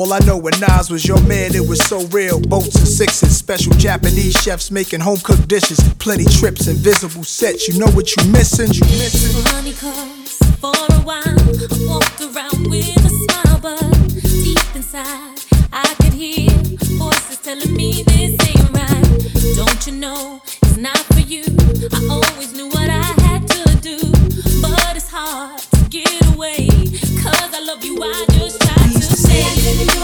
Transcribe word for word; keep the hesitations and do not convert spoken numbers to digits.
All I know when Nas was your man, it was so real. Boats and sixes, special Japanese chefs making home-cooked dishes. Plenty trips, invisible sets, you know what you missing? You missing? Honeycombs for a while, I walked around with a smile, but deep inside